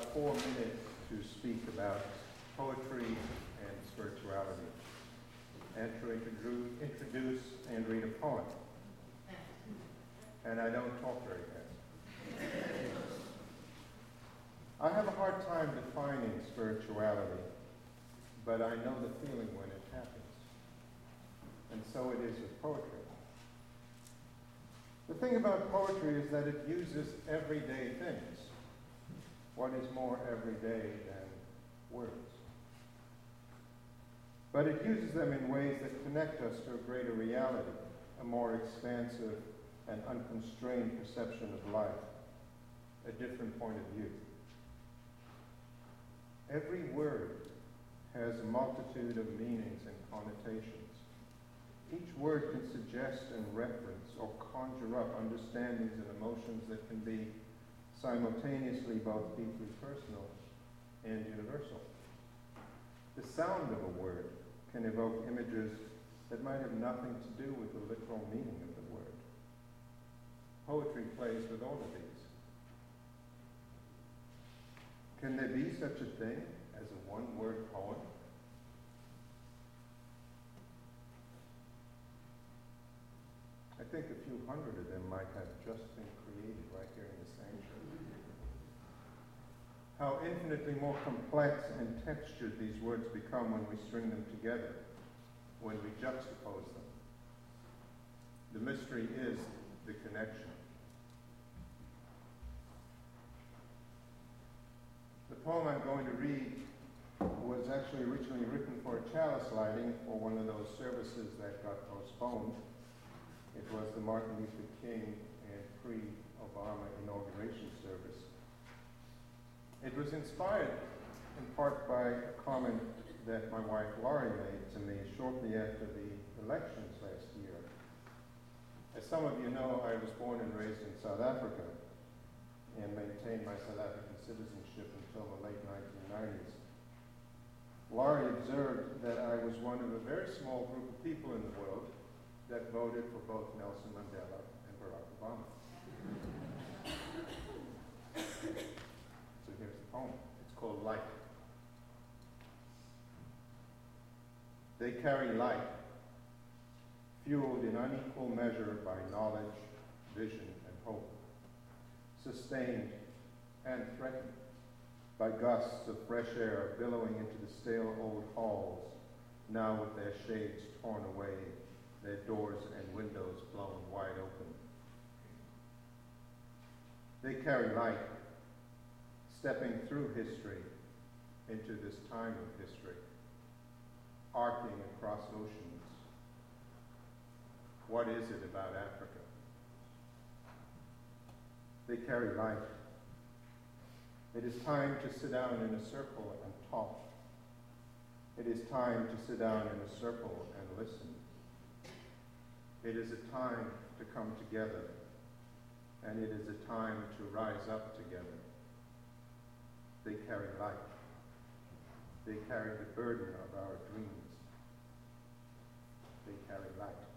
about 4 minutes to speak about poetry and spirituality, and to introduce and read a poem. And I don't talk very fast. I have a hard time defining spirituality, but I know the feeling when it happens. And so it is with poetry. The thing about poetry is that it uses everyday things. What is more everyday than words? But it uses them in ways that connect us to a greater reality, a more expansive and unconstrained perception of life, a different point of view. Every word has a multitude of meanings and connotations. Each word can suggest and reference or conjure up understandings and emotions that can be simultaneously both deeply personal and universal. The sound of a word can evoke images that might have nothing to do with the literal meaning of the word. Poetry plays with all of these. Can there be such a thing as a one-word poem? I think a few hundred of them might have just been created right here in the sanctuary. How infinitely more complex and textured these words become when we string them together, when we juxtapose them. The mystery is the connection. The poem I'm going to read was actually originally written for a chalice lighting for one of those services that got postponed. It was the Martin Luther King and pre-Obama inauguration service. It was inspired in part by a comment that my wife Laurie made to me shortly after the elections last year. As some of you know, I was born and raised in South Africa and maintained my South African citizenship until the late 1990s. Laurie observed that I was one of a very small group of people in the world that voted for both Nelson Mandela and Barack Obama. So here's the poem. It's called Light. They carry light, fueled in unequal measure by knowledge, vision, and hope, sustained and threatened by gusts of fresh air billowing into the stale old halls, now with their shades torn away, their doors and windows blown wide open. They carry light, stepping through history into this time of history, arcing across oceans. What is it about Africa? They carry light. It is time to sit down in a circle and talk. It is time to sit down in a circle and listen. It is a time to come together, and it is a time to rise up together. They carry light. They carry the burden of our dreams. They carry light.